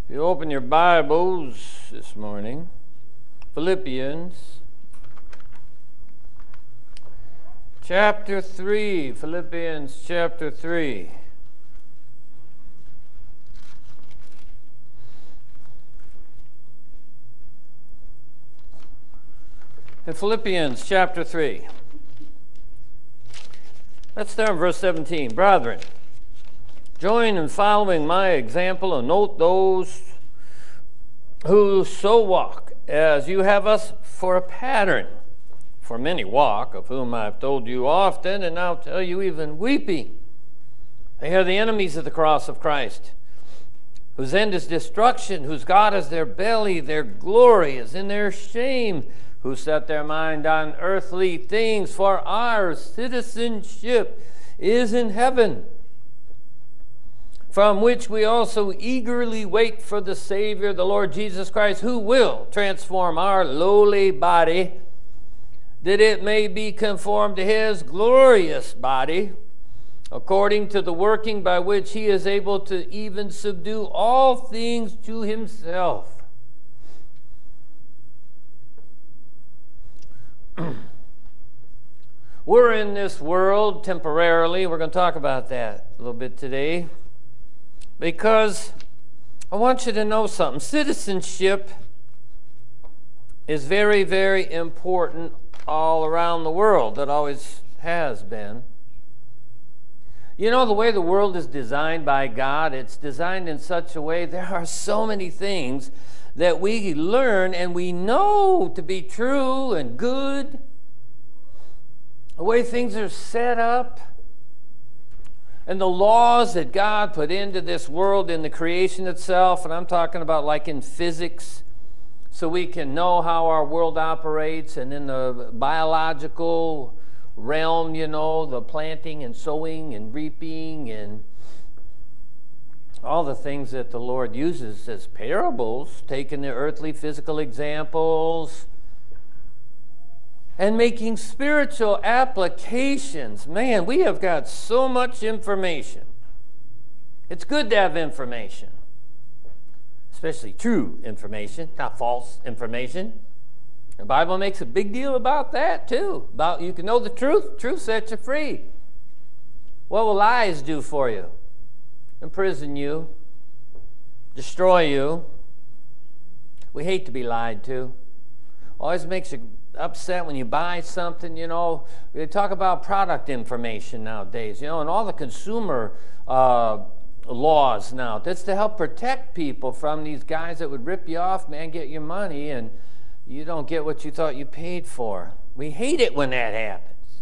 If you open your Bibles this morning, Philippians chapter 3, Philippians chapter 3. In Philippians chapter 3, let's start in verse 17. Brethren, join in following my example and note those who so walk as you have us for a pattern. For many walk, of whom I have told you often, and now tell you even weeping. They are the enemies of the cross of Christ, whose end is destruction, whose God is their belly, their glory is in their shame, who set their mind on earthly things, for our citizenship is in heaven, from which we also eagerly wait for the Savior, the Lord Jesus Christ, who will transform our lowly body, that it may be conformed to his glorious body, according to the working by which he is able to even subdue all things to himself. We're in this world temporarily. We're going to talk about that a little bit today, because I want you to know something. Citizenship is very, very important all around the world. It always has been. You know, the way the world is designed by God, it's designed in such a way, there are so many things that we learn and we know to be true and good. The way things are set up, and the laws that God put into this world in the creation itself, and I'm talking about like in physics, so we can know how our world operates, and in the biological realm, you know, the planting and sowing and reaping and all the things that the Lord uses as parables, taking the earthly physical examples and making spiritual applications. Man, we have got so much information. It's good to have information, especially true information, not false information. The Bible makes a big deal about that too. About you can know the truth. Truth sets you free. What will lies do for you? Imprison you, destroy you. We hate to be lied to. Always makes you upset when you buy something, you know. They talk about product information nowadays, you know, and all the consumer laws now. That's to help protect people from these guys that would rip you off, man, get your money, and you don't get what you thought you paid for. We hate it when that happens.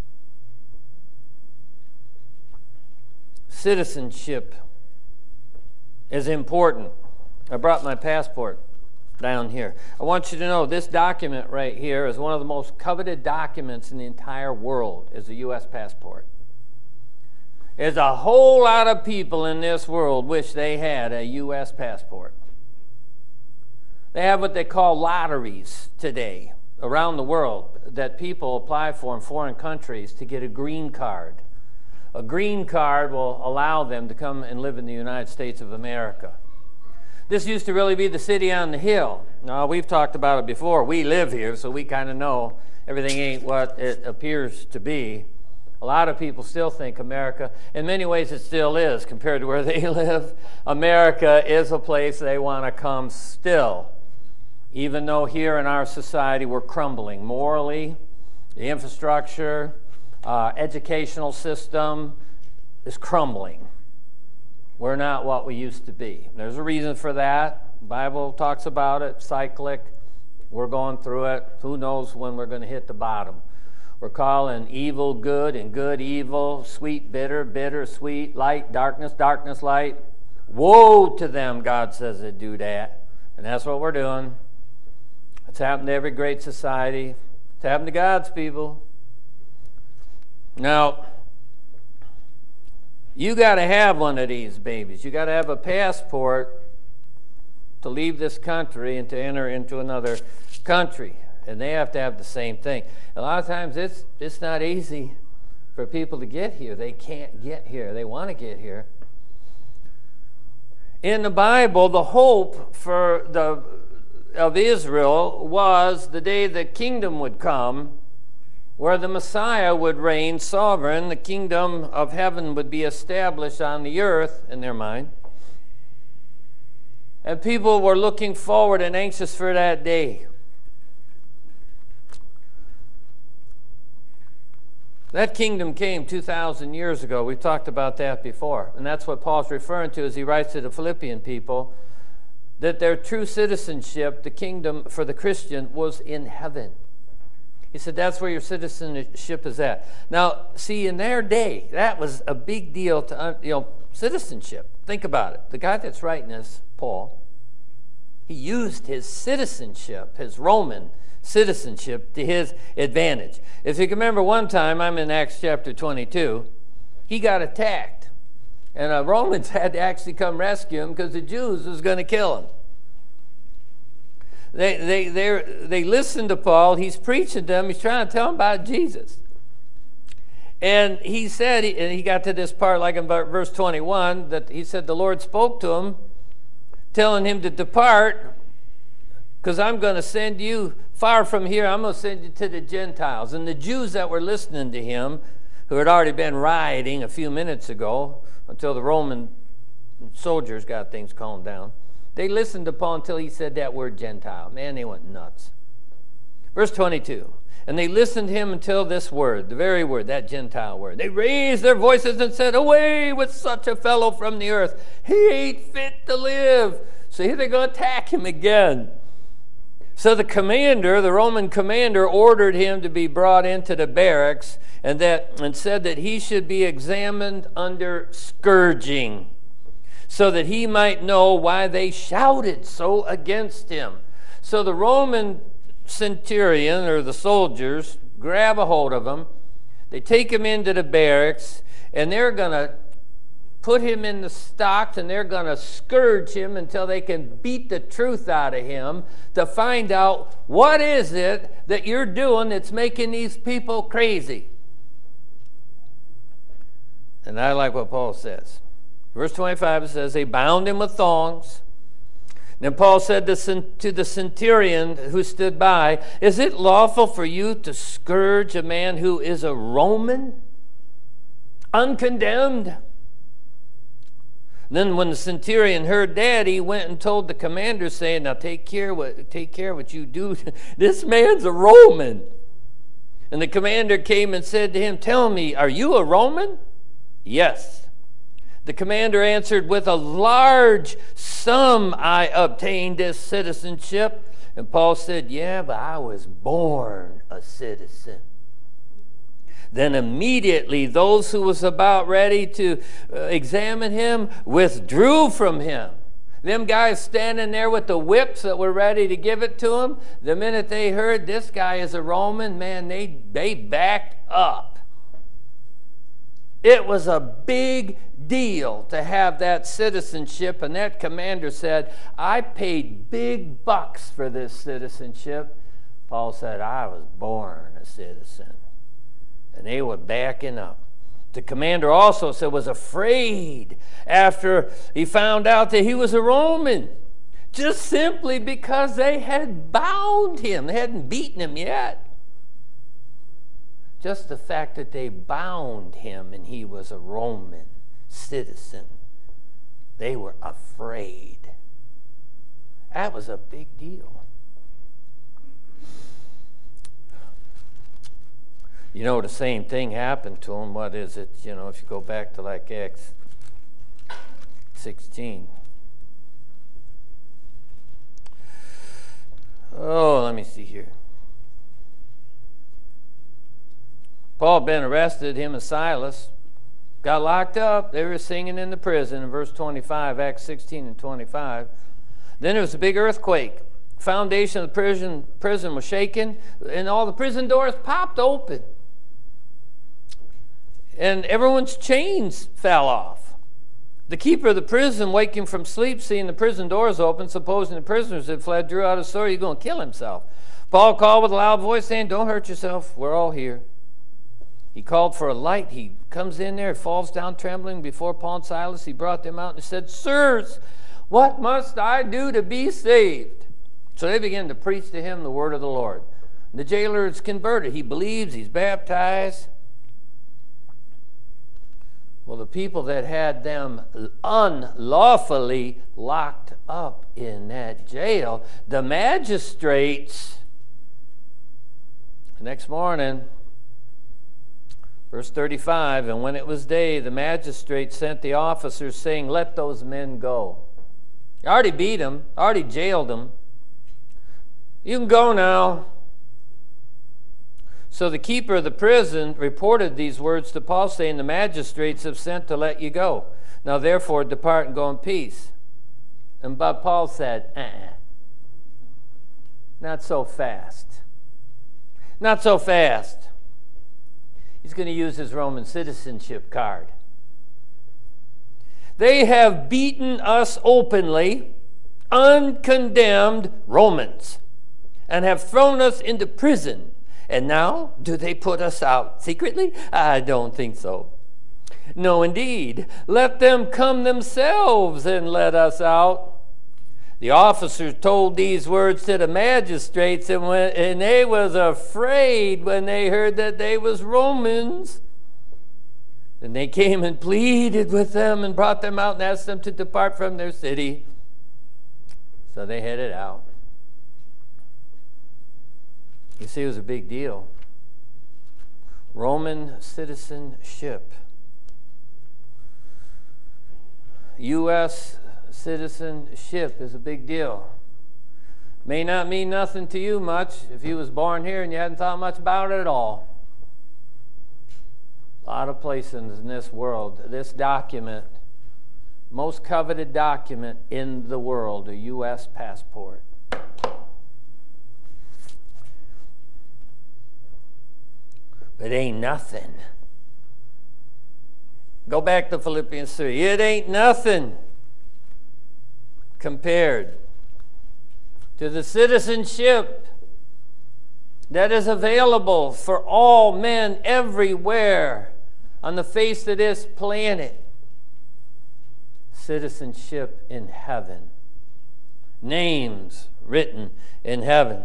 Citizenship is important. I brought my passport down here. I want you to know this document right here is one of the most coveted documents in the entire world, is a U.S. passport. There's a whole lot of people in this world wish they had a U.S. passport. They have what they call lotteries today around the world that people apply for in foreign countries to get a green card. A green card will allow them to come and live in the United States of America. This used to really be the city on the hill. Now, we've talked about it before. We live here, so we kind of know everything ain't what it appears to be. A lot of people still think America, in many ways it still is compared to where they live. America is a place they want to come still, even though here in our society we're crumbling morally. The infrastructure, educational system is crumbling. We're not what we used to be. There's a reason for that. The Bible talks about it, cyclic. We're going through it. Who knows when we're going to hit the bottom. We're calling evil good and good evil, sweet bitter, bitter sweet, light darkness, darkness light. Woe to them, God says, that do that. And that's what we're doing. It's happened to every great society. It's happened to God's people. Now, you got to have one of these babies. You got to have a passport to leave this country and to enter into another country. And they have to have the same thing. A lot of times it's not easy for people to get here. They can't get here. They want to get here. In the Bible, the hope of Israel was the day the kingdom would come, where the Messiah would reign sovereign. The kingdom of heaven would be established on the earth in their mind. And people were looking forward and anxious for that day. That kingdom came 2,000 years ago. We've talked about that before. And that's what Paul's referring to as he writes to the Philippian people, that their true citizenship, the kingdom for the Christian, was in heaven. He said, that's where your citizenship is at. Now, see, in their day, that was a big deal to, citizenship. Think about it. The guy that's writing this, Paul, he used his citizenship, his Roman citizenship, to his advantage. If you can remember one time, I'm in Acts chapter 22, he got attacked. And the Romans had to actually come rescue him because the Jews was going to kill him. They listened to Paul. He's preaching to them. He's trying to tell them about Jesus. And he said, and he got to this part like in verse 21, that he said the Lord spoke to him, telling him to depart, because I'm going to send you far from here. I'm going to send you to the Gentiles. And the Jews that were listening to him, who had already been rioting a few minutes ago, until the Roman soldiers got things calmed down, they listened to Paul until he said that word Gentile. Man, they went nuts. Verse 22. And they listened to him until this word, the very word, that Gentile word. They raised their voices and said, away with such a fellow from the earth. He ain't fit to live. So here they're going to attack him again. So the commander, the Roman commander, ordered him to be brought into the barracks and said that he should be examined under scourging, so that he might know why they shouted so against him. So the Roman centurion, or the soldiers, grab a hold of him. They take him into the barracks, and they're going to put him in the stocks, and they're going to scourge him until they can beat the truth out of him to find out what is it that you're doing that's making these people crazy. And I like what Paul says. Verse 25, it says, they bound him with thongs. Then Paul said to the centurion who stood by, is it lawful for you to scourge a man who is a Roman, uncondemned? Then when the centurion heard that, he went and told the commander, saying, now take care what you do. This man's a Roman. And the commander came and said to him, tell me, are you a Roman? Yes. The commander answered, with a large sum I obtained this citizenship. And Paul said, yeah, but I was born a citizen. Then immediately those who was about ready to examine him withdrew from him. Them guys standing there with the whips that were ready to give it to him, the minute they heard this guy is a Roman, man, they backed up. It was a big deal to have that citizenship, and that commander said, I paid big bucks for this citizenship. Paul said, I was born a citizen. And they were backing up. The commander also said was afraid after he found out that he was a Roman, just simply because they had bound him. They hadn't beaten him yet. Just the fact that they bound him and he was a Roman citizen, they were afraid. That was a big deal. You know, the same thing happened to him. What is it? You know, if you go back to like Acts 16. Oh, let me see here. Paul had been arrested, him and Silas. Got locked up. They were singing in the prison in verse 25, Acts 16 and 25. Then there was a big earthquake. Foundation of the prison was shaken, and all the prison doors popped open. And everyone's chains fell off. The keeper of the prison, waking from sleep, seeing the prison doors open, supposing the prisoners had fled, drew out his sword. He's going to kill himself. Paul called with a loud voice, saying, don't hurt yourself. We're all here. He called for a light. He comes in there, falls down trembling before Paul and Silas. He brought them out and said, sirs, What must I do to be saved? So they began to preach to him the word of the Lord. The jailer is converted. He believes, he's baptized. Well, the people that had them unlawfully locked up in that jail, the magistrates, the next morning, verse 35, and when it was day, the magistrates sent the officers, saying, let those men go. You already beat them, already jailed them. You can go now. So the keeper of the prison reported these words to Paul, saying, the magistrates have sent to let you go. Now therefore depart and go in peace. But Paul said, not so fast. Not so fast. He's going to use his Roman citizenship card. They have beaten us openly, uncondemned Romans, and have thrown us into prison. And now, do they put us out secretly? I don't think so. No, indeed. Let them come themselves and let us out. The officers told these words to the magistrates, and they was afraid when they heard that they was Romans. And they came and pleaded with them and brought them out and asked them to depart from their city. So they headed out. You see, it was a big deal. Roman citizenship. U.S. citizenship is a big deal. May not mean nothing to you much if you was born here and you hadn't thought much about it at all. A lot of places in this world, this document, most coveted document in the world, a U.S. passport. But it ain't nothing. Go back to Philippians 3. It ain't nothing compared to the citizenship that is available for all men everywhere on the face of this planet. Citizenship in heaven. Names written in heaven.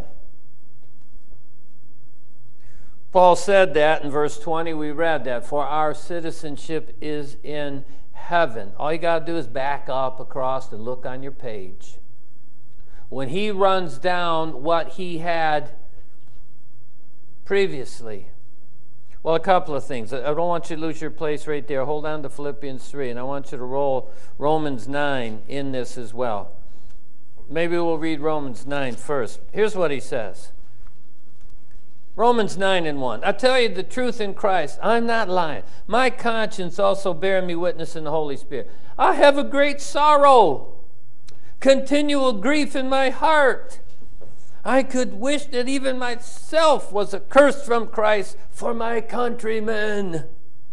Paul said that in verse 20, we read that, for our citizenship is in heaven. All you got to do is back up across and look on your page. When he runs down what he had previously. Well, a couple of things. I don't want you to lose your place right there. Hold on to Philippians 3, and I want you to roll Romans 9 in this as well. Maybe we'll read Romans 9 first. Here's what he says. Romans 9:1. I tell you the truth in Christ, I'm not lying. My conscience also bearing me witness in the Holy Spirit. I have a great sorrow, continual grief in my heart. I could wish that even myself was accursed from Christ for my countrymen.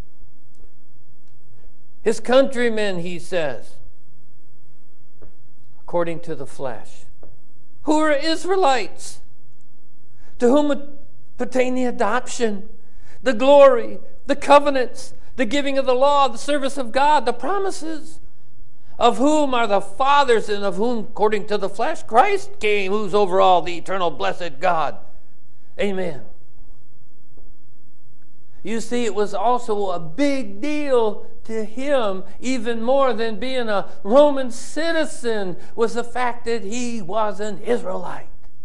His countrymen, he says, according to the flesh, who are Israelites, to whom pertain the adoption, the glory, the covenants, the giving of the law, the service of God, the promises, of whom are the fathers, and of whom, according to the flesh, Christ came, who's over all, the eternal blessed God. Amen. You see, it was also a big deal to him, even more than being a Roman citizen, was the fact that he was an Israelite.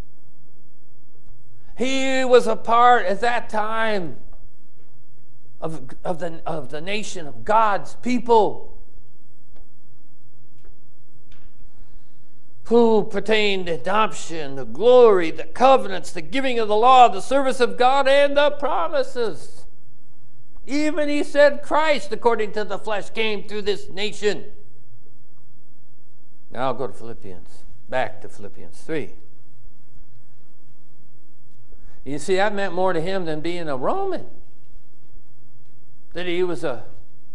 He was a part at that time of the nation of God's people, who pertained to adoption, the glory, the covenants, the giving of the law, the service of God, and the promises. Even he said Christ, according to the flesh, came through this nation. Now I'll go to Philippians. Back to Philippians 3. You see, that meant more to him than being a Roman. That he was a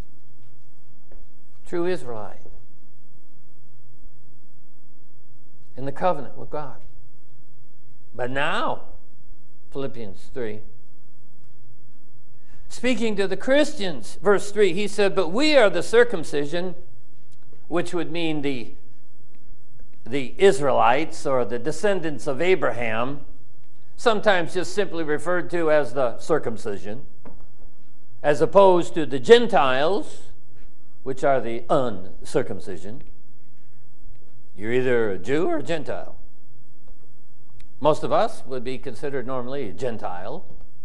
true Israelite in the covenant with God. But now, Philippians 3, speaking to the Christians, verse 3, he said, but we are the circumcision, which would mean the the Israelites or the descendants of Abraham, sometimes just simply referred to as the circumcision, as opposed to the Gentiles, which are the uncircumcision. You're either a Jew or a Gentile. Most of us would be considered normally a Gentile.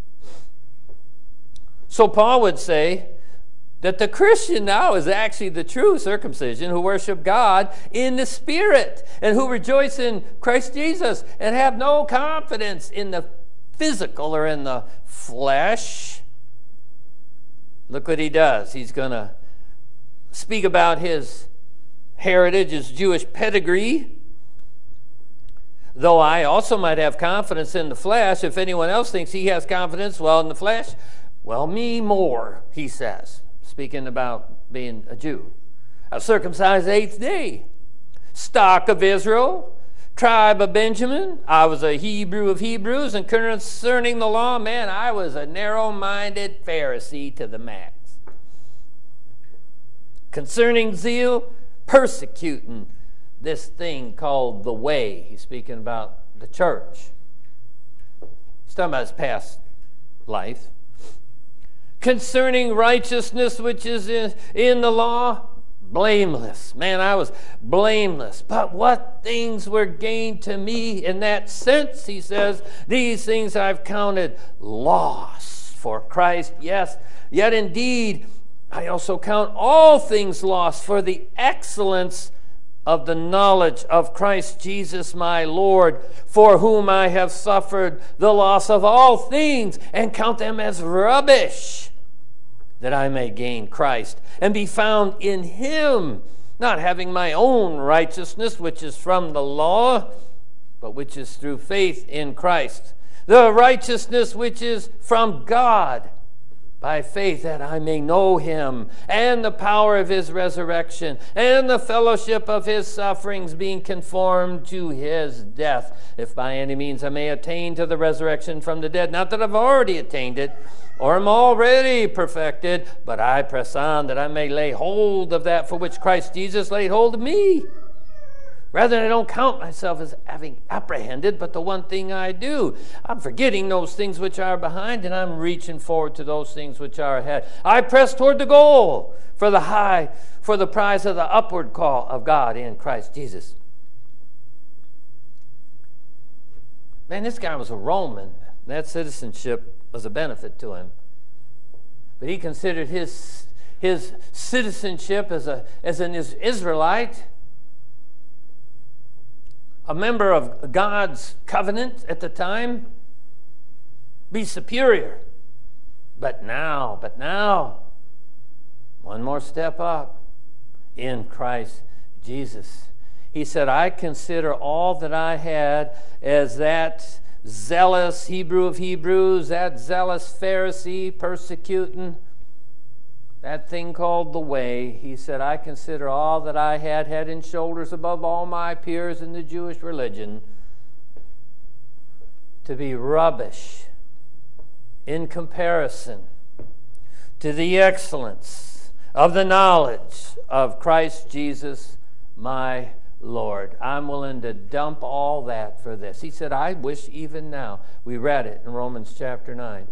So Paul would say that the Christian now is actually the true circumcision who worship God in the Spirit and who rejoice in Christ Jesus and have no confidence in the physical or in the flesh. Look what he does. He's going to speak about his heritage, his Jewish pedigree. Though I also might have confidence in the flesh, if anyone else thinks he has confidence, well, in the flesh, well, me more, he says, speaking about being a Jew. A circumcised 8th day, stock of Israel, tribe of Benjamin. I was a Hebrew of Hebrews, and concerning the law, man, I was a narrow-minded Pharisee to the max. Concerning zeal, persecuting this thing called the way. He's speaking about the church. He's talking about his past life. Concerning righteousness which is in the law, blameless. Man, I was blameless. But what things were gained to me in that sense, he says, these things I've counted loss for Christ. Yes, yet indeed I also count all things lost for the excellence of the knowledge of Christ Jesus my Lord, for whom I have suffered the loss of all things, and count them as rubbish, that I may gain Christ, and be found in him, not having my own righteousness, which is from the law, but which is through faith in Christ, the righteousness which is from God, by faith, that I may know him, and the power of his resurrection, and the fellowship of his sufferings, being conformed to his death, if by any means I may attain to the resurrection from the dead. Not that I've already attained it, or am already perfected, but I press on, that I may lay hold of that for which Christ Jesus laid hold of me. Rather, I don't count myself as having apprehended, but the one thing I do, I'm forgetting those things which are behind, and I'm reaching forward to those things which are ahead. I press toward the goal for the prize of the upward call of God in Christ Jesus. Man, this guy was a Roman. That citizenship was a benefit to him. But he considered his citizenship as an Israelite, a member of God's covenant at the time, be superior. But now, one more step up in Christ Jesus. He said, I consider all that I had as that zealous Hebrew of Hebrews, that zealous Pharisee persecuting that thing called the way. He said, I consider all that I had head and shoulders above all my peers in the Jewish religion to be rubbish in comparison to the excellence of the knowledge of Christ Jesus my Lord. I'm willing to dump all that for this. He said, I wish even now, we read it in Romans chapter 9,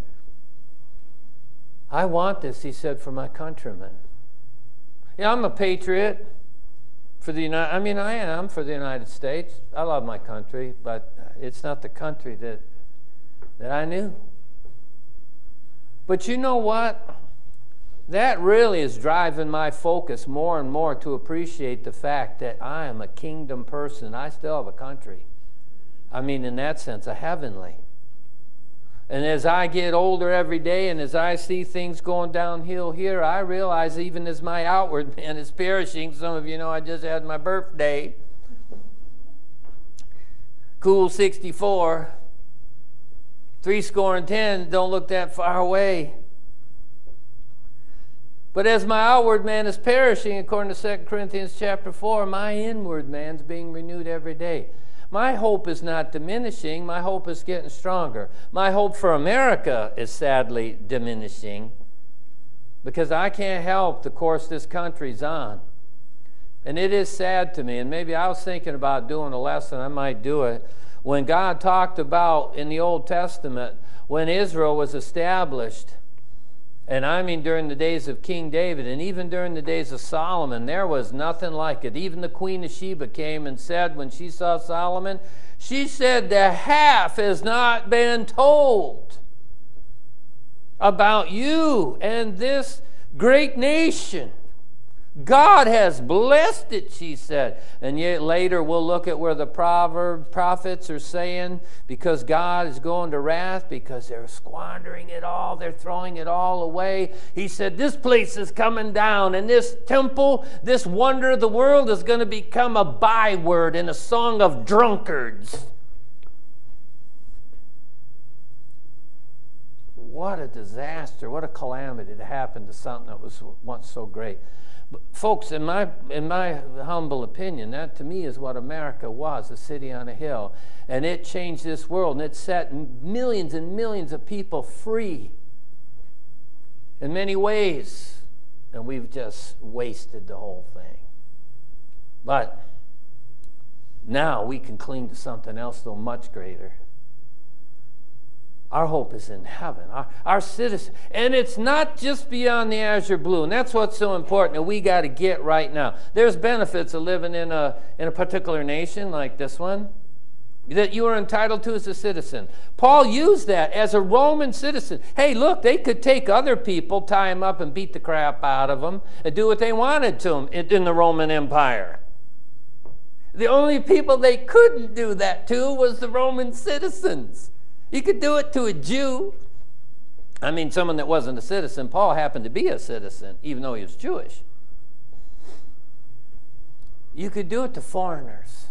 I want this, he said, for my countrymen. Yeah, I'm a patriot for the United. I am for the United States. I love my country, but it's not the country that I knew. But you know what? That really is driving my focus more and more to appreciate the fact that I am a kingdom person. I still have a country. In that sense, a heavenly. And as I get older every day and as I see things going downhill here, I realize even as my outward man is perishing, some of you know I just had my birthday. Cool 64. 70, don't look that far away. But as my outward man is perishing, according to 2 Corinthians chapter 4, my inward man's being renewed every day. My hope is not diminishing. My hope is getting stronger. My hope for America is sadly diminishing because I can't help the course this country's on. And it is sad to me, and maybe I was thinking about doing a lesson, I might do it, when God talked about in the Old Testament, when Israel was established, and I mean during the days of King David, and even during the days of Solomon, there was nothing like it. Even the Queen of Sheba came and said, when she saw Solomon, she said, the half has not been told about you and this great nation. God has blessed it, she said. And yet later we'll look at where the prophets are saying, because God is going to wrath, because they're squandering it all, they're throwing it all away. He said, this place is coming down, and this temple, this wonder of the world, is going to become a byword and a song of drunkards. What a disaster, what a calamity to happen to something that was once so great. But folks, in my humble opinion, that to me is what America was, a city on a hill. And it changed this world, and it set millions and millions of people free in many ways. And we've just wasted the whole thing. But now we can cling to something else, though much greater. Our hope is in heaven, our citizen. And it's not just beyond the azure blue. And that's what's so important that we got to get right now. There's benefits of living in a particular nation like this one that you are entitled to as a citizen. Paul used that as a Roman citizen. Hey, look, they could take other people, tie them up and beat the crap out of them and do what they wanted to them in the Roman Empire. The only people they couldn't do that to was the Roman citizens. You could do it to a Jew. I mean, someone that wasn't a citizen. Paul happened to be a citizen, even though he was Jewish. You could do it to foreigners.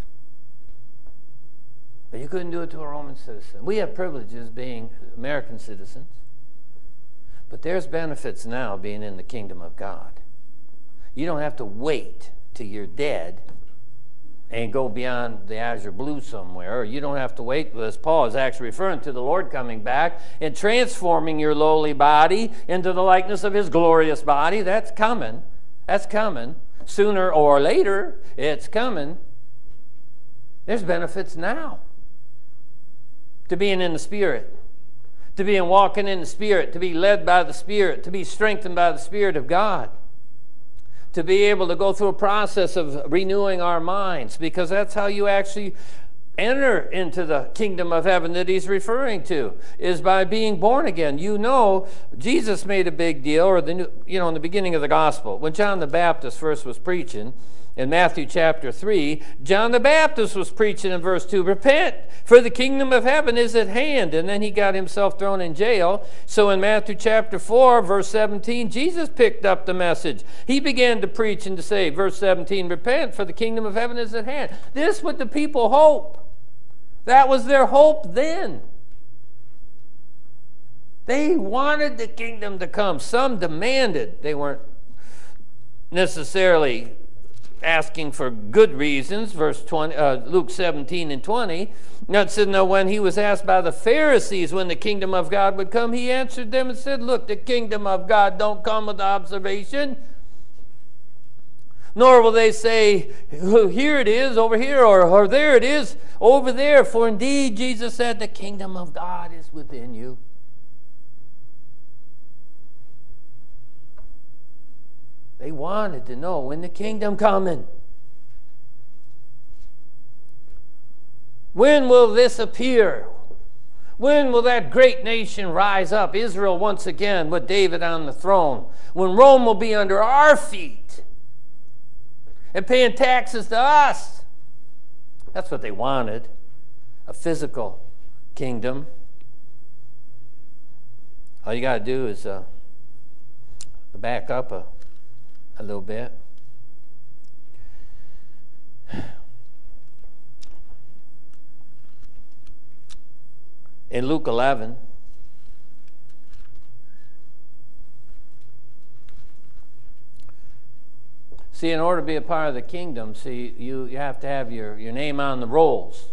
But you couldn't do it to a Roman citizen. We have privileges being American citizens. But there's benefits now being in the kingdom of God. You don't have to wait till you're dead and go beyond the azure blue somewhere. Or you don't have to wait, as Paul is actually referring to the Lord coming back and transforming your lowly body into the likeness of his glorious body. That's coming. That's coming. Sooner or later, it's coming. There's benefits now to being in the Spirit, to being walking in the Spirit, to be led by the Spirit, to be strengthened by the Spirit of God, to be able to go through a process of renewing our minds, because that's how you actually enter into the kingdom of heaven that he's referring to, is by being born again. You know, Jesus made a big deal, or in the beginning of the gospel, when John the Baptist first was preaching, in Matthew chapter 3, John the Baptist was preaching in verse 2, repent, for the kingdom of heaven is at hand. And then he got himself thrown in jail. So in Matthew chapter 4, verse 17, Jesus picked up the message. He began to preach and to say, verse 17, repent, for the kingdom of heaven is at hand. This would the people hope. That was their hope then. They wanted the kingdom to come. Some demanded. They weren't necessarily asking for good reasons. Verse 20, Luke 17 and 20. Now it said, now when he was asked by the Pharisees when the kingdom of God would come, he answered them and said, look, the kingdom of God don't come with observation. Nor will they say, here it is over here, or there it is over there. For indeed, Jesus said, the kingdom of God is within you. They wanted to know when the kingdom coming. When will this appear? When will that great nation rise up? Israel once again with David on the throne. When Rome will be under our feet and paying taxes to us. That's what they wanted. A physical kingdom. All you got to do is back up a little bit. In Luke 11, see, in order to be a part of the kingdom, see, you have to have your name on the rolls.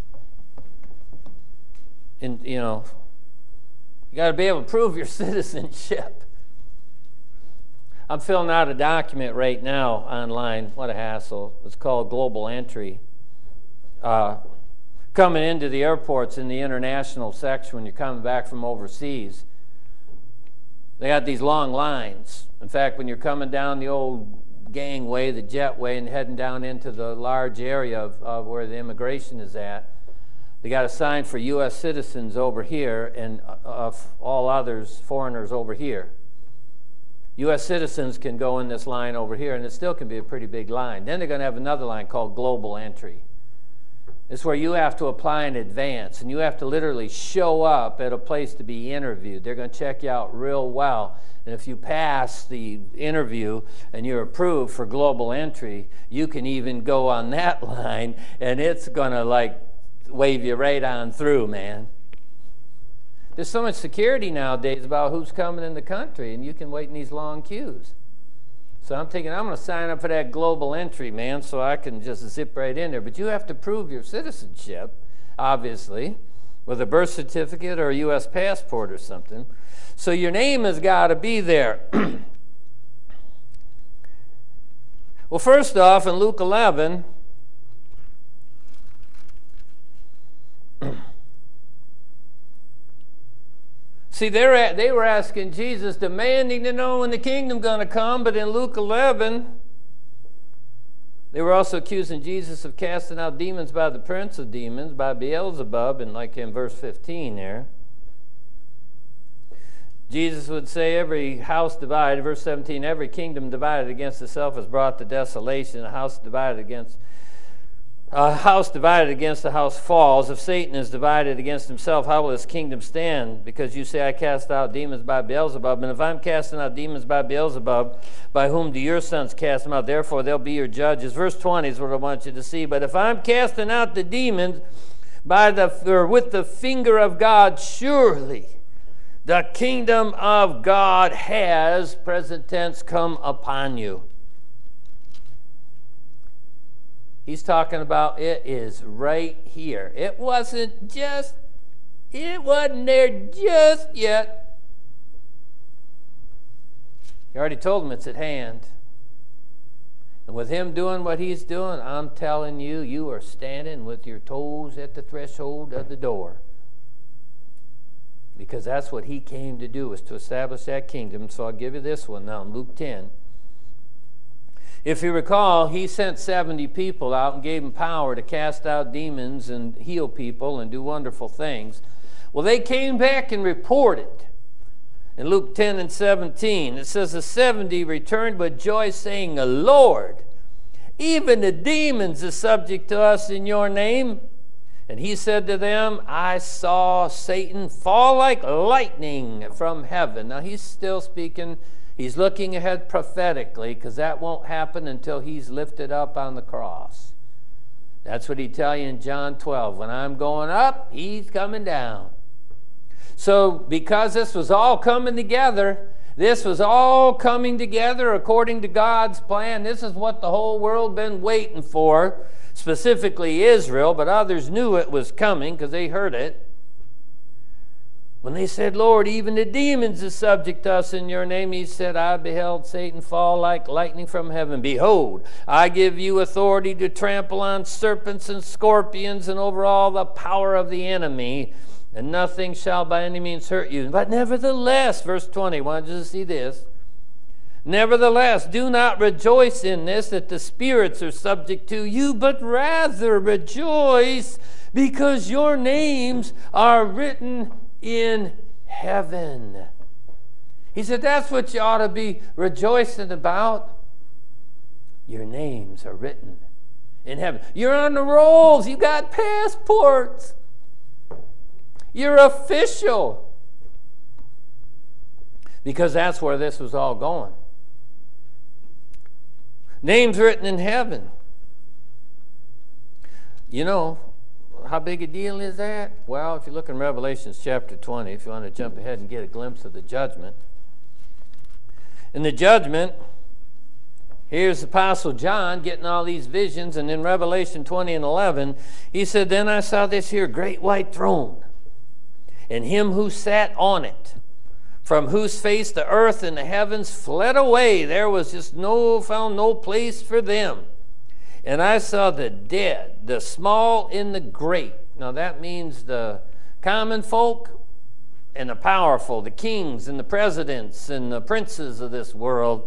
And, you got to be able to prove your citizenship. I'm filling out a document right now online. What a hassle. It's called Global Entry. Coming into the airports in the international section when you're coming back from overseas, they got these long lines. In fact, when you're coming down the old gangway, the jetway, and heading down into the large area of where the immigration is at, they got a sign for U.S. citizens over here and all others, foreigners, over here. U.S. citizens can go in this line over here, and it still can be a pretty big line. Then they're going to have another line called Global Entry. It's where you have to apply in advance, and you have to literally show up at a place to be interviewed. They're going to check you out real well. And if you pass the interview and you're approved for Global Entry, you can even go on that line, and it's going to like wave you right on through, man. There's so much security nowadays about who's coming in the country, and you can wait in these long queues. So I'm thinking I'm going to sign up for that Global Entry, man, so I can just zip right in there. But you have to prove your citizenship, obviously, with a birth certificate or a U.S. passport or something. So your name has got to be there. Well, first off, in Luke 11, see, they were asking Jesus, demanding to know when the kingdom going to come. But in Luke 11, they were also accusing Jesus of casting out demons by the prince of demons, by Beelzebub, and like in verse 15 there. Jesus would say, every house divided, verse 17, every kingdom divided against itself is brought to desolation. A house divided against the house falls. If Satan is divided against himself, how will his kingdom stand? Because you say, I cast out demons by Beelzebub. And if I'm casting out demons by Beelzebub, by whom do your sons cast them out? Therefore, they'll be your judges. Verse 20 is what I want you to see. But if I'm casting out the demons with the finger of God, surely the kingdom of God has, present tense, come upon you. He's talking about it is right here. It wasn't there just yet. He already told him it's at hand. And with him doing what he's doing, I'm telling you, you are standing with your toes at the threshold of the door. Because that's what he came to do, is to establish that kingdom. So I'll give you this one now in Luke 10. If you recall, he sent 70 people out and gave them power to cast out demons and heal people and do wonderful things. Well, they came back and reported. In Luke 10 and 17, it says, the 70 returned with joy, saying, Lord, even the demons are subject to us in your name. And he said to them, I saw Satan fall like lightning from heaven. Now he's still speaking. He's looking ahead prophetically, because that won't happen until he's lifted up on the cross. That's what he'd tell you in John 12. When I'm going up, he's coming down. So because this was all coming together according to God's plan. This is what the whole world been waiting for, specifically Israel, but others knew it was coming because they heard it. When they said, Lord, even the demons are subject to us in your name, he said, I beheld Satan fall like lightning from heaven. Behold, I give you authority to trample on serpents and scorpions and over all the power of the enemy, and nothing shall by any means hurt you. But nevertheless, verse 20, I want you to see this. Nevertheless, do not rejoice in this, that the spirits are subject to you, but rather rejoice because your names are written in heaven. He said, that's what you ought to be rejoicing about. Your names are written in heaven. You're on the rolls. You got passports. You're official. Because that's where this was all going. Names written in heaven. You know, how big a deal is that? Well, if you look in Revelation chapter 20, if you want to jump ahead and get a glimpse of the judgment. In the judgment, here's the Apostle John getting all these visions, and in Revelation 20 and 11, he said, Then I saw this here great white throne, and him who sat on it. from whose face the earth and the heavens fled away. There was just found no place for them. And I saw the dead, the small and the great. Now that means the common folk and the powerful, the kings and the presidents and the princes of this world.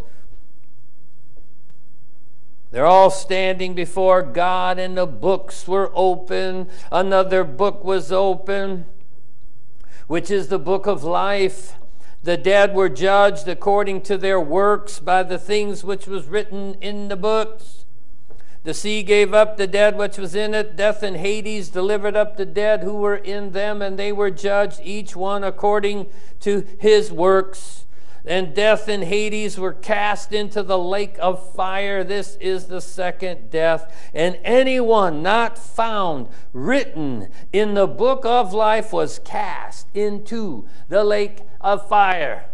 They're all standing before God, and the books were open. Another book was open, which is the book of life. The dead were judged according to their works by the things which was written in the books. The sea gave up the dead which was in it. Death and Hades delivered up the dead who were in them, and they were judged, each one according to his works. And death and Hades were cast into the lake of fire. This is the second death. And anyone not found written in the book of life was cast into the lake of fire.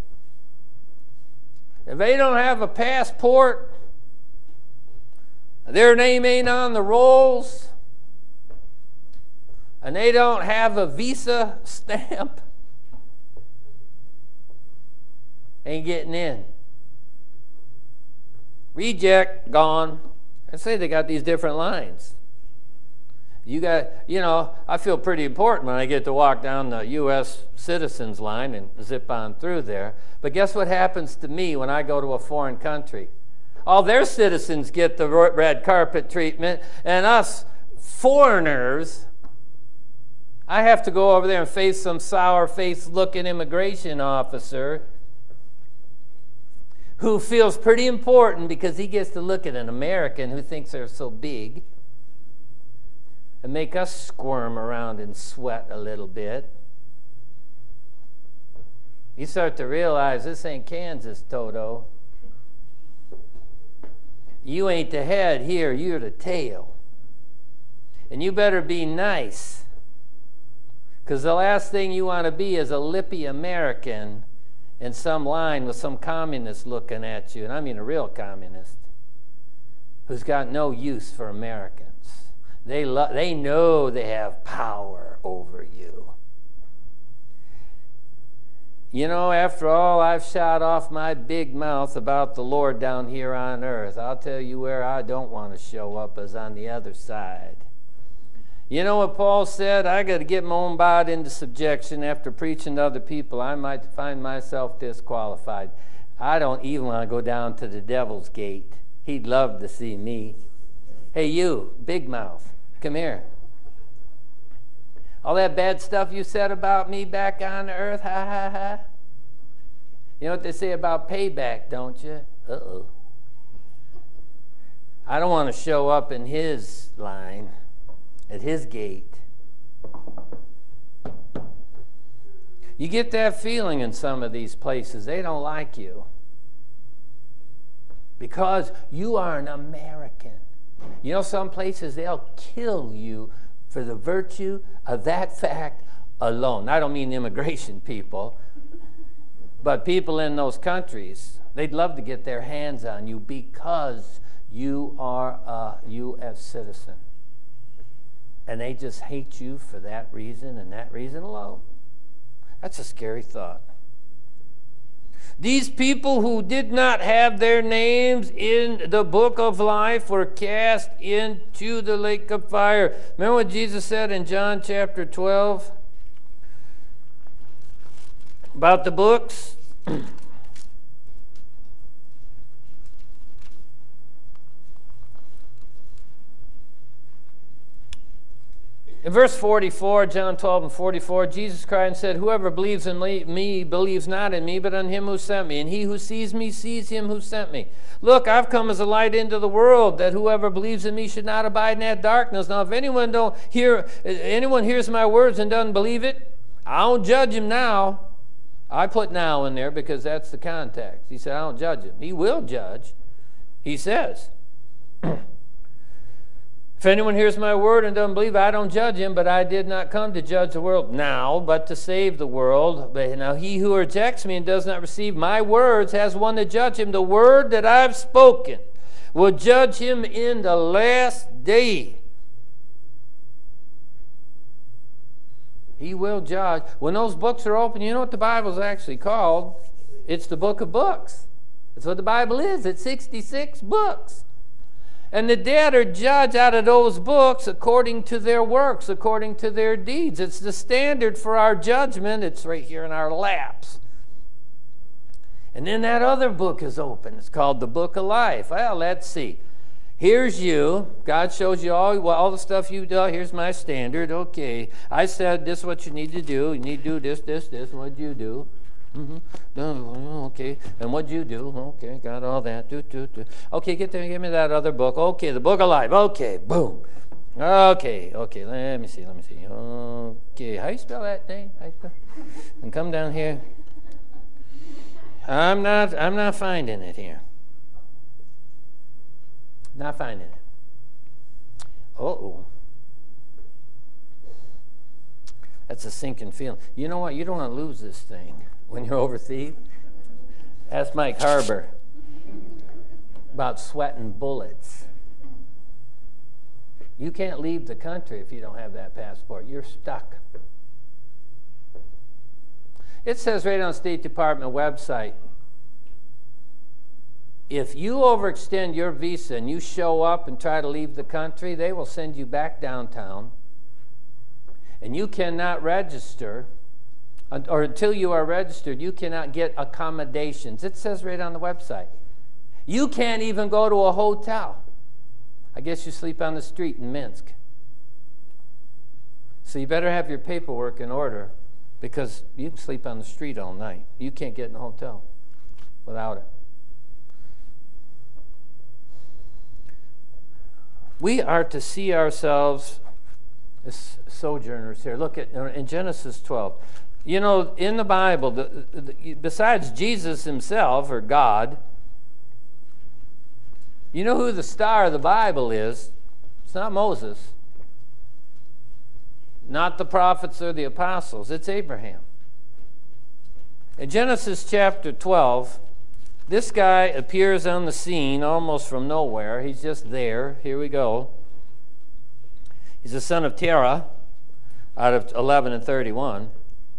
If they don't have a passport, their name ain't on the rolls, and they don't have a visa stamp, ain't getting in. Reject, gone. I say they got these different lines. I feel pretty important when I get to walk down the U.S. citizens line and zip on through there. But guess what happens to me when I go to a foreign country? All their citizens get the red carpet treatment, and us foreigners, I have to go over there and face some sour-faced looking immigration officer who feels pretty important because he gets to look at an American who thinks they're so big and make us squirm around and sweat a little bit. You start to realize this ain't Kansas, Toto. You ain't the head here, you're the tail. And you better be nice, because the last thing you want to be is a lippy American in some line with some communist looking at you, and I mean a real communist, who's got no use for Americans. They know they have power over you. You know, after all I've shot off my big mouth about the Lord down here on earth, I'll tell you where I don't want to show up is on the other side. You know what Paul said? I got to get my own body into subjection. After preaching to other people, I might find myself disqualified. I don't even want to go down to the devil's gate. He'd love to see me. Hey, you, big mouth, come here. All that bad stuff you said about me back on earth, ha, ha, ha. You know what they say about payback, don't you? Uh-oh. I don't want to show up in his line, at his gate. You get that feeling in some of these places. They don't like you because you are an American. You know, some places they'll kill you for the virtue of that fact alone. I don't mean immigration people, but people in those countries. They'd love to get their hands on you because you are a U.S. citizen. And they just hate you for that reason and that reason alone. That's a scary thought. These people who did not have their names in the book of life were cast into the lake of fire. Remember what Jesus said in John chapter 12 about the books? In verse 44, John 12 and 44, Jesus cried and said, "Whoever believes in me believes not in me, but on him who sent me. And he who sees me sees him who sent me. Look, I've come as a light into the world, that whoever believes in me should not abide in that darkness. Now, if anyone hears my words and doesn't believe it, I don't judge him now." I put now in there because that's the context. He said, I don't judge him. He will judge. He says, if anyone hears my word and doesn't believe, I don't judge him, but I did not come to judge the world now, but to save the world. But now he who rejects me and does not receive my words has one to judge him. The word that I've spoken will judge him in the last day. He will judge. When those books are open, you know what the Bible's actually called? It's the book of books. That's what the Bible is. It's 66 books. And the dead are judged out of those books according to their works, according to their deeds. It's the standard for our judgment. It's right here in our laps. And then that other book is open. It's called the Book of Life. Well, let's see. Here's you. God shows you all the stuff you've done. Here's my standard. Okay. I said this is what you need to do. You need to do this, this, this. What'd you do? Okay. And what'd you do? Okay. Got all that. Okay, give me that other book. Okay, the Book of Life. Okay. Boom. Okay. Let me see. Okay. How you spell that name? And come down here. I'm not finding it here. Not finding it. Uh-oh. That's a sinking feeling. You know what? You don't want to lose this thing when you're overseas. Ask Mike Harbor about sweating bullets. You can't leave the country if you don't have that passport. You're stuck. It says right on the State Department website, if you overextend your visa and you show up and try to leave the country, they will send you back downtown. And you cannot register, or until you are registered, you cannot get accommodations. It says right on the website. You can't even go to a hotel. I guess you sleep on the street in Minsk. So you better have your paperwork in order, because you can sleep on the street all night. You can't get in a hotel without it. We are to see ourselves as sojourners here. Look at in Genesis 12. You know, in the Bible, besides Jesus himself, or God, you know who the star of the Bible is? It's not Moses. Not the prophets or the apostles. It's Abraham. In Genesis chapter 12, this guy appears on the scene almost from nowhere. He's just there. Here we go. He's the son of Terah, out of 11 and 31.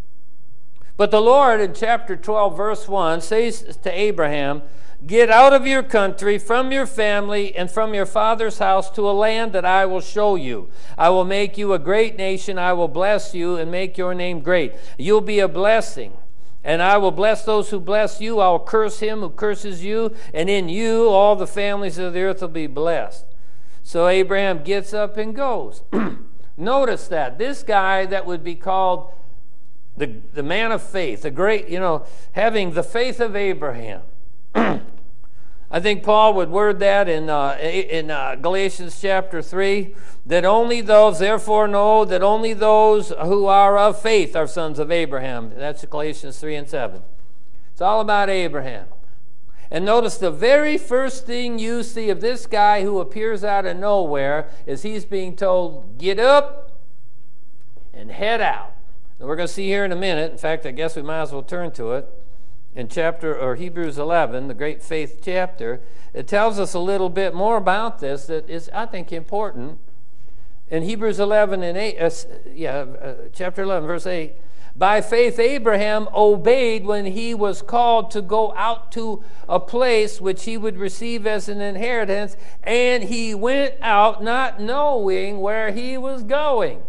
But the Lord, in chapter 12, verse 1, says to Abraham, "Get out of your country, from your family, and from your father's house to a land that I will show you. I will make you a great nation. I will bless you and make your name great. You'll be a blessing. And I will bless those who bless you. I will curse him who curses you. And in you all the families of the earth will be blessed." So Abraham gets up and goes. Notice that. This guy that would be called the man of faith, the great, having the faith of Abraham. I think Paul would word that in Galatians chapter 3, that only those, therefore know that only those who are of faith are sons of Abraham. That's Galatians 3 and 7. It's all about Abraham. And notice the very first thing you see of this guy who appears out of nowhere is he's being told, get up and head out. And we're going to see here in a minute, in fact, I guess we might as well turn to it, in Hebrews 11, the great faith chapter. It tells us a little bit more about this that is, I think, important. In Hebrews 11 and 8, chapter 11, verse 8, by faith Abraham obeyed when he was called to go out to a place which he would receive as an inheritance, and he went out not knowing where he was going.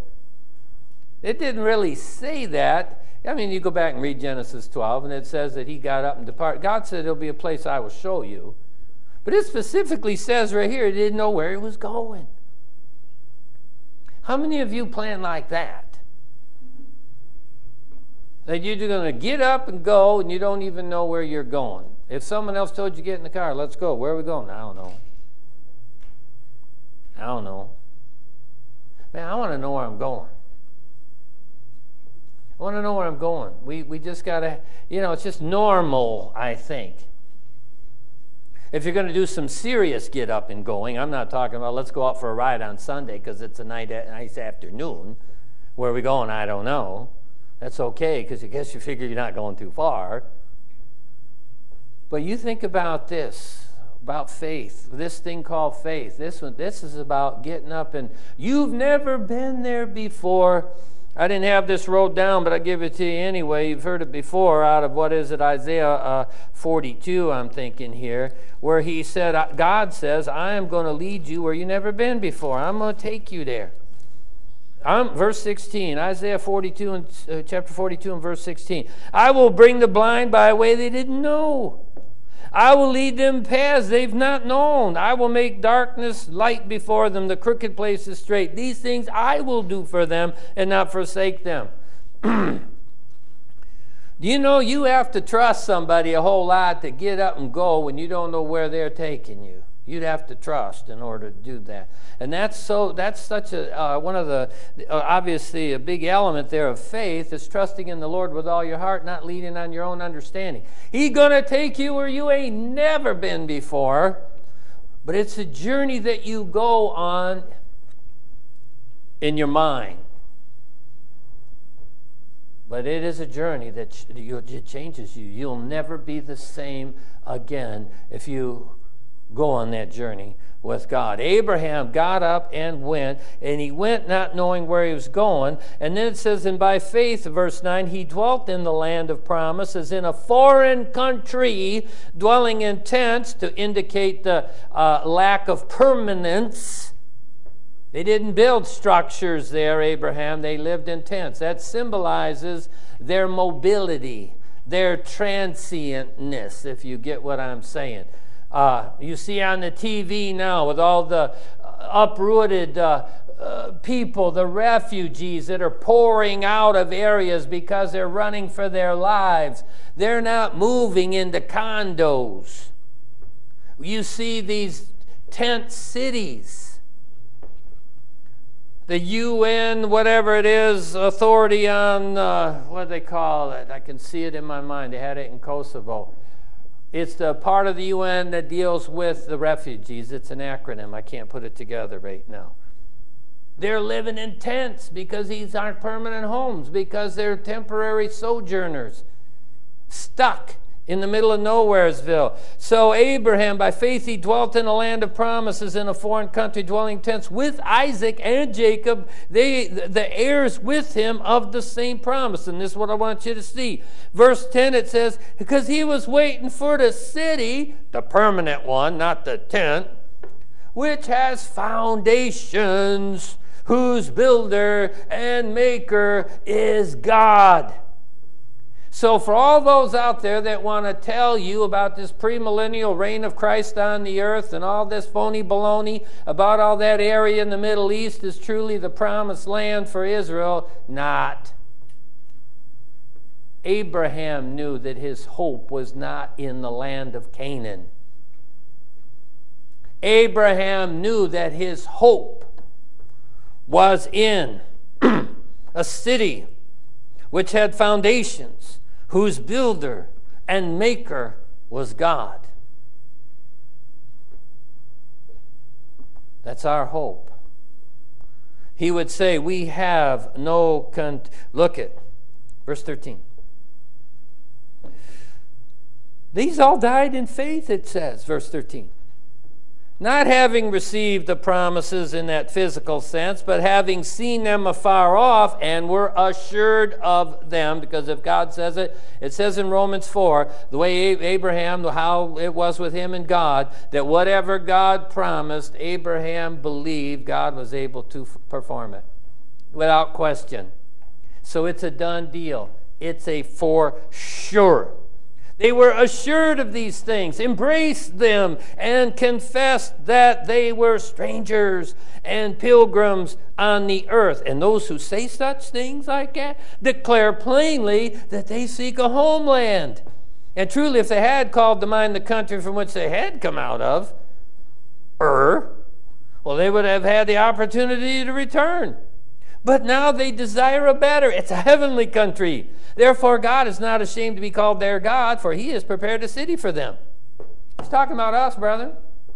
It didn't really say that. I mean, you go back and read Genesis 12, and it says that he got up and departed. God said, there'll be a place I will show you. But it specifically says right here, he didn't know where he was going. How many of you plan like that? That you're going to get up and go, and you don't even know where you're going. If someone else told you, get in the car, let's go. Where are we going? I don't know. Man, I want to know where I'm going. I want to know where I'm going. We just got to, it's just normal, I think. If you're going to do some serious get up and going, I'm not talking about let's go out for a ride on Sunday because it's a nice afternoon. Where are we going? I don't know. That's okay because I guess you figure you're not going too far. But you think about this, about faith, this thing called faith. This is about getting up and you've never been there before. I didn't have this wrote down, but I give it to you anyway. You've heard it before out of, what is it, Isaiah 42, I'm thinking here, where he said, God says, I am going to lead you where you've never been before. I'm going to take you there. Verse 16, Isaiah 42 and chapter 42 and verse 16. I will bring the blind by a way they didn't know. I will lead them paths they've not known. I will make darkness light before them, the crooked places straight. These things I will do for them and not forsake them. Do you know you have to trust somebody a whole lot to get up and go when you don't know where they're taking you? You'd have to trust in order to do that. And that's such a one of the, obviously a big element there of faith is trusting in the Lord with all your heart, not leaning on your own understanding. He's going to take you where you ain't never been before, but it's a journey that you go on in your mind. But it is a journey that it changes you. You'll never be the same again if you go on that journey with God. Abraham got up and went, and he went not knowing where he was going. And then it says, and by faith, verse 9, he dwelt in the land of promise as in a foreign country, dwelling in tents to indicate the lack of permanence. They didn't build structures there, Abraham. They lived in tents. That symbolizes their mobility, their transientness, if you get what I'm saying. You see on the TV now with all the uprooted people, the refugees that are pouring out of areas because they're running for their lives. They're not moving into condos. You see these tent cities. The UN, whatever it is, authority on, what do they call it? I can see it in my mind. They had it in Kosovo. It's the part of the UN that deals with the refugees. It's an acronym. I can't put it together right now. They're living in tents because these aren't permanent homes, because they're temporary sojourners, stuck in the middle of Nowheresville. So Abraham, by faith, he dwelt in a land of promises in a foreign country, dwelling in tents with Isaac and Jacob, the heirs with him of the same promise. And this is what I want you to see. Verse 10, it says, because he was waiting for the city, the permanent one, not the tent, which has foundations, whose builder and maker is God. So for all those out there that want to tell you about this premillennial reign of Christ on the earth and all this phony baloney about all that area in the Middle East is truly the promised land for Israel, not. Abraham knew that his hope was not in the land of Canaan. Abraham knew that his hope was in a city which had foundations, whose builder and maker was God. That's our hope. He would say, we have no... Look at verse 13. These all died in faith, it says, verse 13. Not having received the promises in that physical sense, but having seen them afar off and were assured of them, because if God says it, it says in Romans 4, the way Abraham, how it was with him and God, that whatever God promised, Abraham believed God was able to perform it without question. So it's a done deal. It's a for sure. They were assured of these things, embraced them, and confessed that they were strangers and pilgrims on the earth. And those who say such things like that declare plainly that they seek a homeland. And truly, if they had called to mind the country from which they had come out of, well, they would have had the opportunity to return. But now they desire a better. It's a heavenly country. Therefore, God is not ashamed to be called their God, for he has prepared a city for them. He's talking about us, brethren.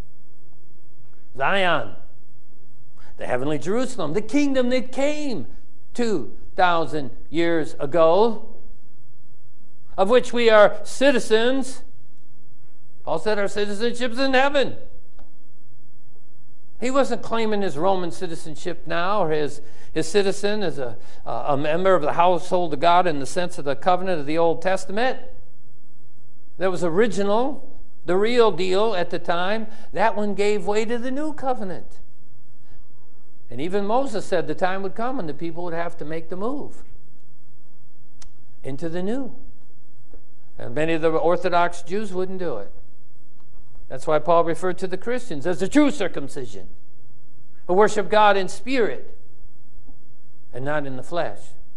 Zion, the heavenly Jerusalem, the kingdom that came 2,000 years ago, of which we are citizens. Paul said our citizenship is in heaven. He wasn't claiming his Roman citizenship now, or his citizen as a member of the household of God in the sense of the covenant of the Old Testament. That was original, the real deal at the time. That one gave way to the new covenant. And even Moses said the time would come when the people would have to make the move into the new. And many of the Orthodox Jews wouldn't do it. That's why Paul referred to the Christians as the true circumcision, who worship God in spirit and not in the flesh.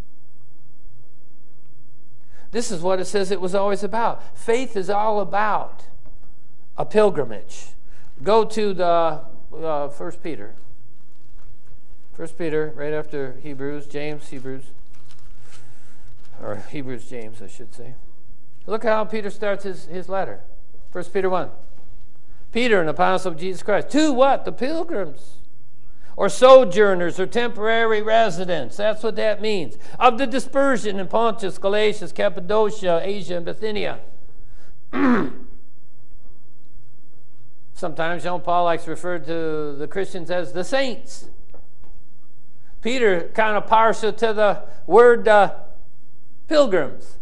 This is what it says it was always about. Faith is all about a pilgrimage. Go to the 1 Peter. 1 Peter, right after Hebrews, James, James, I should say. Look how Peter starts his letter. 1 Peter 1. Peter, an apostle of Jesus Christ. To what? The pilgrims. Or sojourners, or temporary residents. That's what that means. Of the dispersion in Pontus, Galatia, Cappadocia, Asia, and Bithynia. Sometimes John Paul likes to refer to the Christians as the saints. Peter kind of partial to the word pilgrims.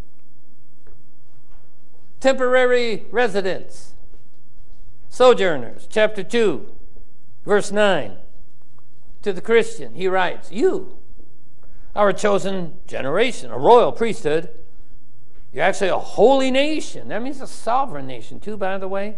Temporary residents. Sojourners. Chapter 2, verse 9. To the Christian, he writes, you are a chosen generation, a royal priesthood. You're actually a holy nation. That means a sovereign nation too, by the way.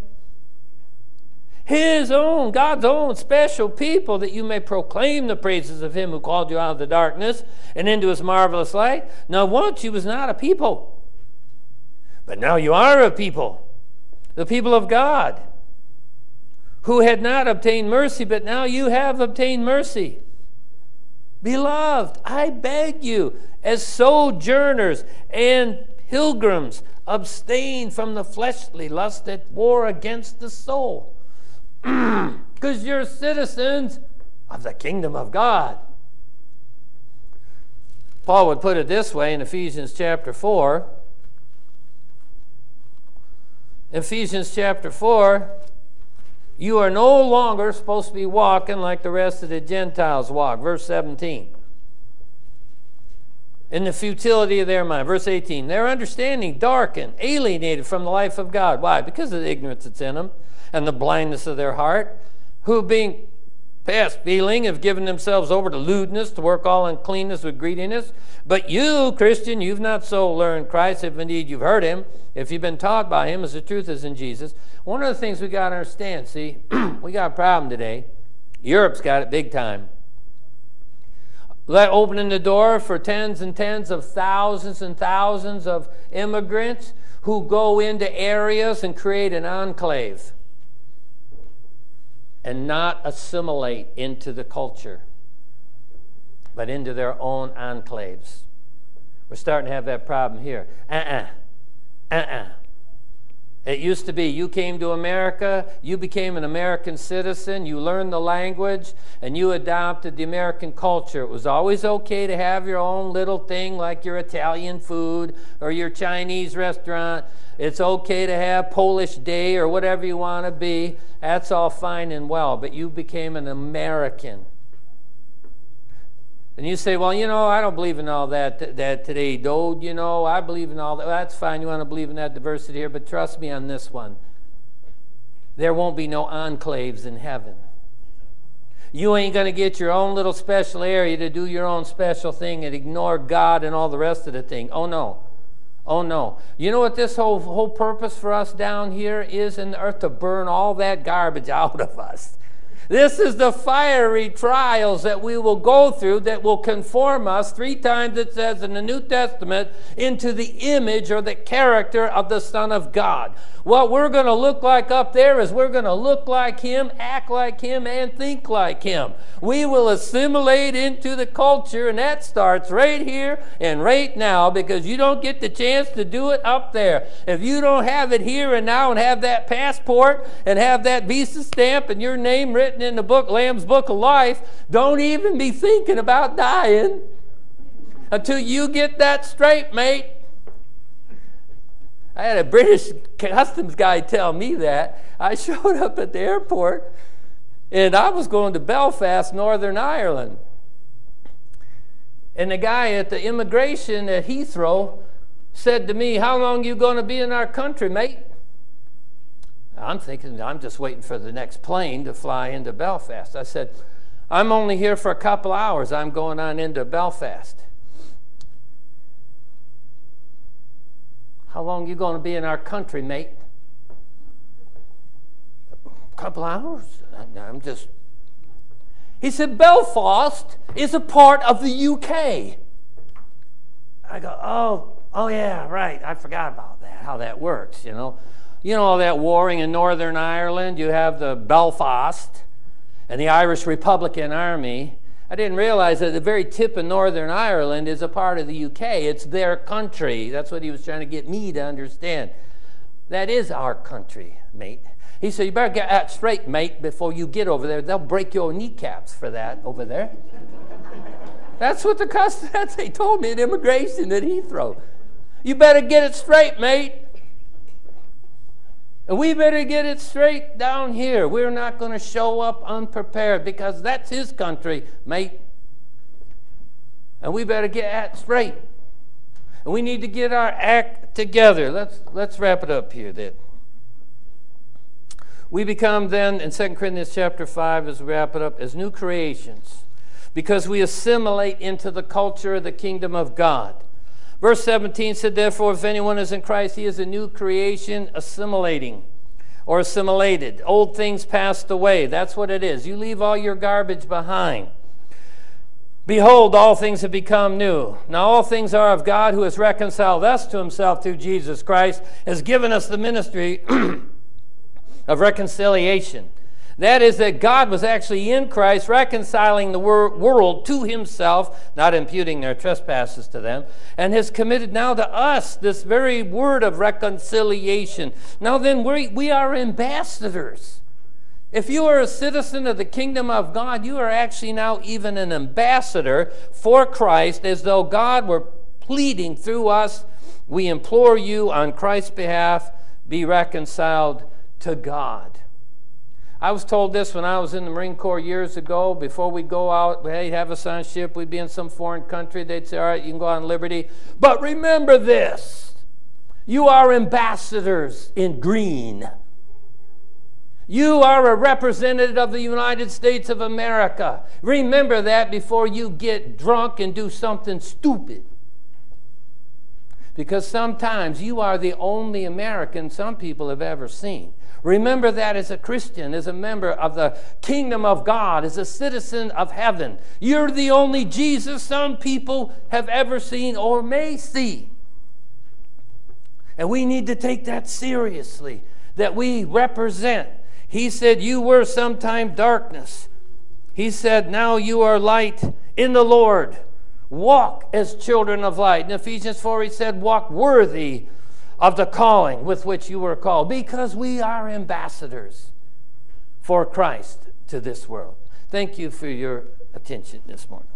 His own, God's own special people, that you may proclaim the praises of him who called you out of the darkness and into his marvelous light. Now once you was not a people, but now you are a people, the people of God, who had not obtained mercy, but now you have obtained mercy. Beloved, I beg you, as sojourners and pilgrims, abstain from the fleshly lust that war against the soul. Because you're citizens of the kingdom of God. Paul would put it this way in Ephesians chapter 4. Ephesians chapter 4, you are no longer supposed to be walking like the rest of the Gentiles walk. Verse 17. In the futility of their mind. Verse 18. Their understanding darkened, alienated from the life of God. Why? Because of the ignorance that's in them and the blindness of their heart, who being past feeling have given themselves over to lewdness, to work all uncleanness with greediness. But you, Christian, you've not so learned Christ, if indeed you've heard him, if you've been taught by him, as the truth is in Jesus. One of the things we got to understand, see, we got a problem today. Europe's got it big time. Opening the door for tens and tens of thousands and thousands of immigrants who go into areas and create an enclave and not assimilate into the culture, but into their own enclaves. We're starting to have that problem here. It used to be you came to America, you became an American citizen, you learned the language, and you adopted the American culture. It was always okay to have your own little thing like your Italian food or your Chinese restaurant. It's okay to have Polish Day or whatever you want to be. That's all fine and well, but you became an American. And you say, well, I don't believe in all that today, Dode, I believe in all that. Well, that's fine, you want to believe in that diversity here, but trust me on this one. There won't be no enclaves in heaven. You ain't going to get your own little special area to do your own special thing and ignore God and all the rest of the thing. Oh, no. Oh, no. You know what this whole purpose for us down here is in the earth? To burn all that garbage out of us. This is the fiery trials that we will go through that will conform us, 3 times it says in the New Testament, into the image or the character of the Son of God. What we're going to look like up there is we're going to look like him, act like him, and think like him. We will assimilate into the culture, and that starts right here and right now, because you don't get the chance to do it up there. If you don't have it here and now and have that passport and have that visa stamp and your name written in the book, Lamb's Book of Life, don't even be thinking about dying until you get that straight, mate. I had a British customs guy tell me that. I showed up at the airport, And I was going to Belfast, Northern Ireland. And the guy at the immigration at Heathrow said to me, "How long are you going to be in our country, mate?" I'm thinking, I'm just waiting for the next plane to fly into Belfast. I said, "I'm only here for a couple hours. I'm going on into Belfast." "How long are you going to be in our country, mate?" "A couple hours." I'm just... He said, "Belfast is a part of the UK. I go, oh yeah, right. I forgot about that, how that works, you know. You know all that warring in Northern Ireland? You have the Belfast and the Irish Republican Army. I didn't realize that the very tip of Northern Ireland is a part of the UK. It's their country." That's what he was trying to get me to understand. That is our country, mate. He said, "You better get that straight, mate, before you get over there. They'll break your kneecaps for that over there." That's what they told me at immigration at Heathrow. "You better get it straight, mate. And we better get it straight down here. We're not going to show up unprepared because that's his country, mate. And we better get that straight. And we need to get our act together." Let's wrap it up here then. We become then, in 2 Corinthians chapter 5, as we wrap it up, as new creations because we assimilate into the culture of the kingdom of God. Verse 17 said, "Therefore, if anyone is in Christ, he is a new creation, assimilating or assimilated. Old things passed away." That's what it is. You leave all your garbage behind. "Behold, all things have become new. Now all things are of God, who has reconciled us to himself through Jesus Christ, has given us the ministry of reconciliation." That is, that God was actually in Christ reconciling the world to himself, not imputing their trespasses to them, and has committed now to us this very word of reconciliation. Now then, we are ambassadors. If you are a citizen of the kingdom of God, you are actually now even an ambassador for Christ, as though God were pleading through us. "We implore you on Christ's behalf, be reconciled to God." I was told this when I was in the Marine Corps years ago. Before we'd go out, hey, have us on a ship, we'd be in some foreign country. They'd say, "All right, you can go on liberty. But remember this, you are ambassadors in green. You are a representative of the United States of America. Remember that before you get drunk and do something stupid. Because sometimes you are the only American some people have ever seen. Remember that as a Christian, as a member of the kingdom of God, as a citizen of heaven. You're the only Jesus some people have ever seen or may see. And we need to take that seriously, that we represent. He said, "You were sometime darkness." He said, "Now you are light in the Lord. Walk as children of light." In Ephesians 4, he said, "Walk worthy of the calling with which you were called," because we are ambassadors for Christ to this world. Thank you for your attention this morning.